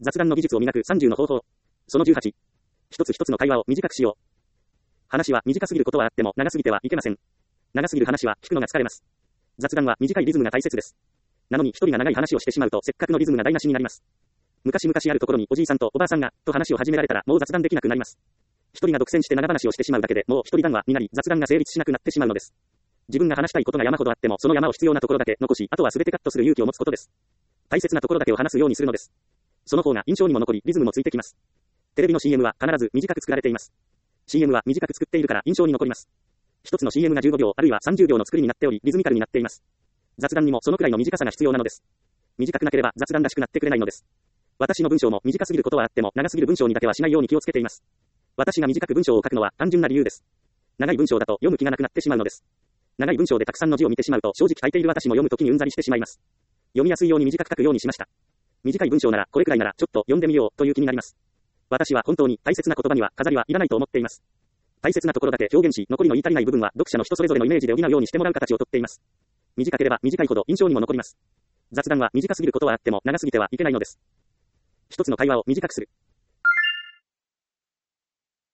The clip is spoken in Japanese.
雑談の技術を磨く30の方法。その18。一つ一つの会話を短くしよう。話は短すぎることはあっても長すぎてはいけません。長すぎる話は聞くのが疲れます。雑談は短いリズムが大切です。なのに一人が長い話をしてしまうとせっかくのリズムが台無しになります。昔々あるところにおじいさんとおばあさんがと話を始められたらもう雑談できなくなります。一人が独占して長話をしてしまうだけでもう一人談話になり雑談が成立しなくなってしまうのです。自分が話したいことが山ほどあってもその山を必要なところだけ残しあとは全てカットする勇気を持つことです。大切なところだけを話すようにするのです。その方が印象にも残りリズムもついてきます。テレビの CM は必ず短く作られています。CM は短く作っているから印象に残ります。一つの CM が15秒あるいは30秒の作りになっておりリズミカルになっています。雑談にもそのくらいの短さが必要なのです。短くなければ雑談らしくなってくれないのです。私の文章も短すぎることはあっても長すぎる文章にだけはしないように気をつけています。私が短く文章を書くのは単純な理由です。長い文章だと読む気がなくなってしまうのです。長い文章でたくさんの字を見てしまうと正直書いている私も読むときにうんざりしてしまいます。読みやすいように短く書くようにしました。短い文章ならこれくらいならちょっと読んでみようという気になります。私は本当に大切な言葉には飾りはいらないと思っています。大切なところだけ表現し残りの言い足りない部分は読者の人それぞれのイメージで補うようにしてもらう形をとっています。短ければ短いほど印象にも残ります。雑談は短すぎることはあっても長すぎてはいけないのです。一つの会話を短くする。